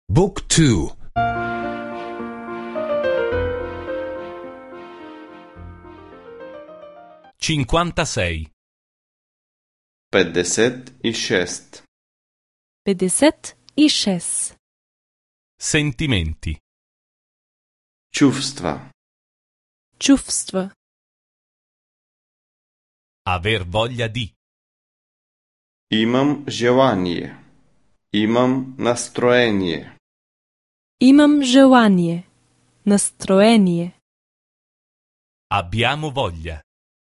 Book 2. 56. 56. 56. Sentimenti. Чувства. Чувства. Aver voglia di. Имам желание. Имам настроение. Имам желание. Настроение. Abbiamo voglia.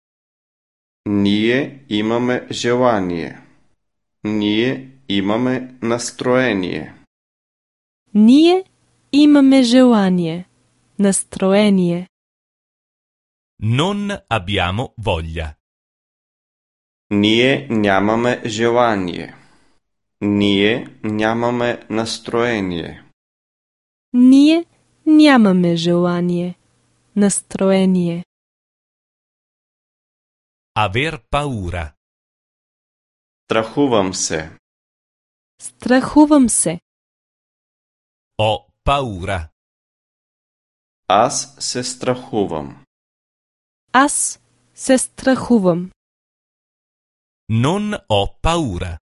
Ние имаме желание. Ние имаме настроение. Ние имаме желание. Настроение. Non abbiamo voglia. Ние нямаме желание. Ние нямаме настроение. Ние нямаме желание. Настроение. Aver paura. Страхувам се. Страхувам се. Ho paura. Аз се страхувам. Аз се страхувам. Non ho paura.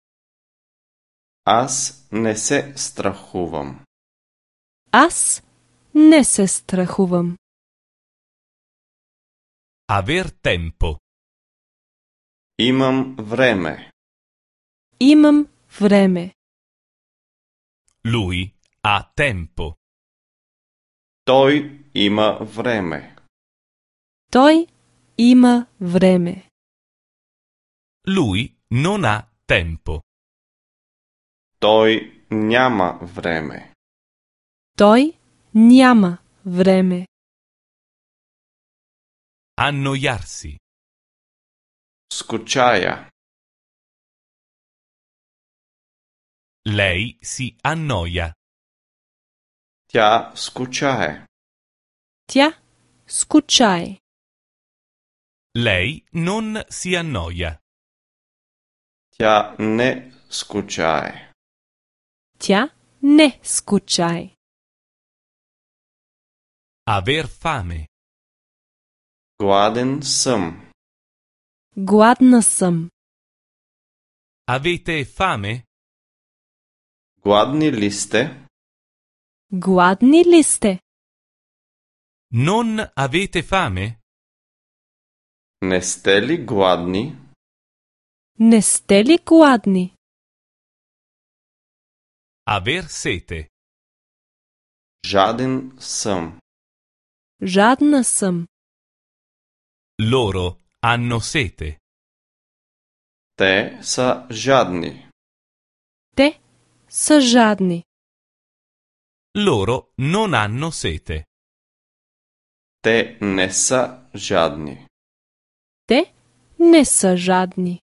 Аз не се страхувам. Аз не се страхувам. Aver tempo. Имам време. Имам време. Lui ha tempo. Той има време. Той има време. Lui non ha tempo. Той няма време. Той няма време. Annoiarsi. Скучая. Lei si annoia. Тя скучае. Тя скучае. Lei non si annoia. Тя не скучае. Тя не скучае. Aver fame. Гладен съм. Гладна съм. Avete fame? Гладни ли сте? Гладни ли сте? Non avete fame? Не сте ли гладни? Не сте ли гладни? Aver sete. Жаден съм. Жадна съм. Loro hanno sete. Те са жадни. Те са жадни. Loro non hanno sete. Те не са жадни. Те не са жадни.